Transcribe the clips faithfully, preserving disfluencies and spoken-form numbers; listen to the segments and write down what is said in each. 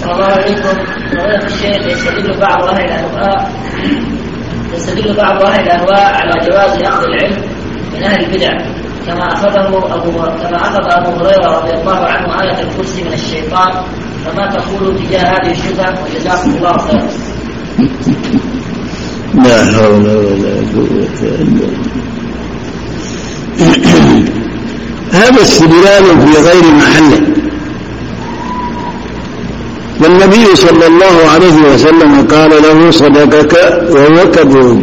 صلى الله عليكم. فضيلة الشيخ، يستدل بعض أهل الأهواء يستدل بعض أهل الأهواء على جواز أخذ العلم من أهل البدع كما أخذه أبو كما أخذ أبو هريرة رضي الله عنه آية الكرسي من الشيطان، فما تقول تجاه هذه الشبهة؟ وجزاكم الله خيرا. لا حول ولا قوة إلا بالله. هذا استدلال في غير محله، والنبي صلى الله عليه وسلم قال له صدقك وهو كذوب،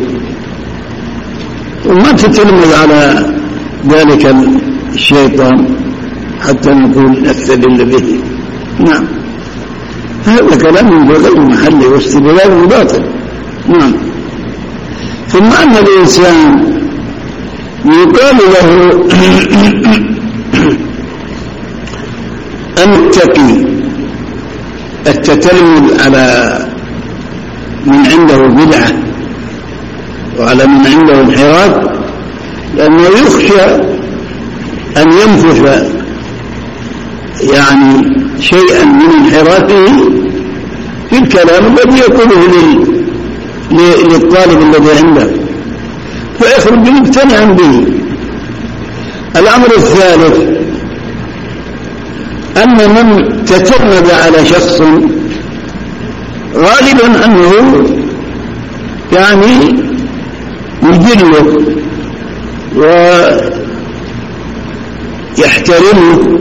وما تتلمذ على ذلك الشيطان حتى نقول نستدل به. نعم، هذا كلام في غير محله واستدلال باطل. نعم. ثم أن الإنسان يقال له أن تقي التتلمذ على من عنده بدعة وعلى من عنده انحراف، لأنه يخشى أن ينفث يعني شيئا من انحرافه في الكلام الذي يقوله للطالب الذي عنده، فيخرج مقتنعا به. الأمر الثالث أن من تتلمذ على شخص غالبا أنه يعني يجله ويحترمه،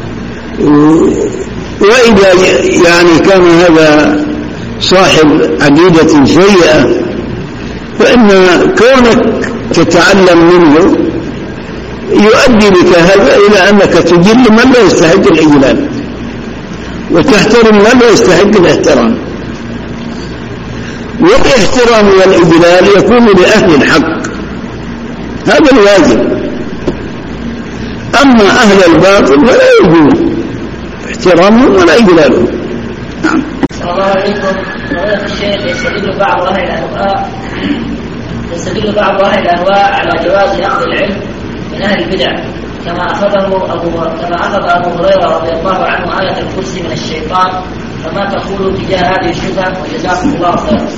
وإذا يعني كان هذا صاحب عقيدة سيئة فإن كونك تتعلم منه يؤدي بك هذا إلى أنك تجل من لا يستحق الإجلال وتحترم من لا يستحق الاحترام، والاحترام والإجلال يكون لأهل الحق، هذا الواجب. أما أهل الباطل فلا يجوز احترامهم ولا إجلالهم. نعم. صلى الله عليكم. فضيلة الشيخ، يستدل بعض أهل الأهواء يستدل بعض أهل الأهواء على جواز أخذ العلم من أهل البدع كما أخذه أبو كما أخذ أبو هريرة رضي الله عنه آية الكرسي من الشيطان، فما تقول تجاه هذه الشبهة؟ وجزاكم الله خيرا.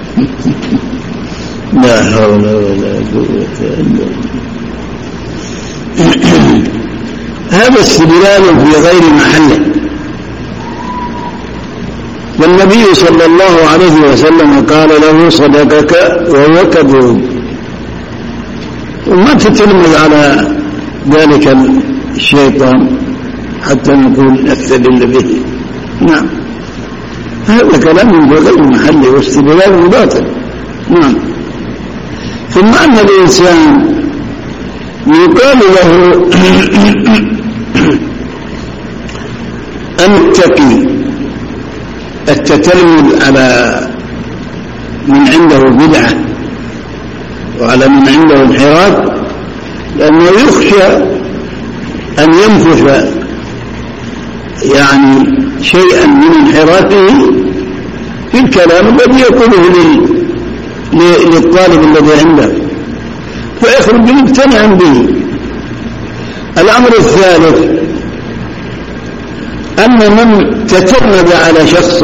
لا حول ولا قوة إلا بالله. هذا استدلال في غير محله، والنبي صلى الله عليه وسلم قال له صدقك وهو كذوب، وما تتلمذ على ذلك الشيطان حتى نقول نستدل به. نعم، هذا كلام في غير محله واستدلال باطل. نعم. ثم أن الإنسان يقال له أن تقي التتلمذ على من عنده بدعة وعلى من عنده انحراف، لأنه يخشى أن ينفث يعني شيئا من انحرافه في الكلام الذي يقوله للطالب الذي عنده، فيخرج مقتنعا به. الأمر الثالث أن من تتلمذ على شخص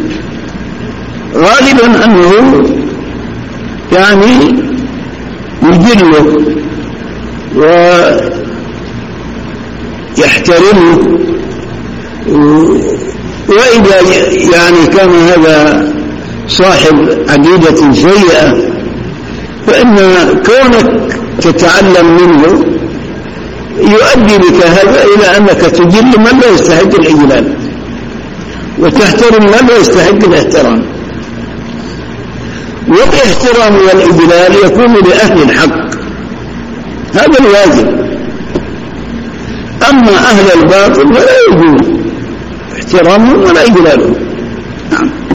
غالبا أنه يعني يجله ويحترمه، وإذا يعني كان هذا صاحب عقيدة سيئة فإن كونك تتعلم منه يؤدي بك هذا إلى أنك تجل من لا يستحق الإجلال وتحترم من لا يستحق الاحترام، والاحترام والإجلال يكون لأهل الحق، هذا الواجب. أما أهل الباطل فلا يجوز احترامهم ولا إجلالهم. نعم.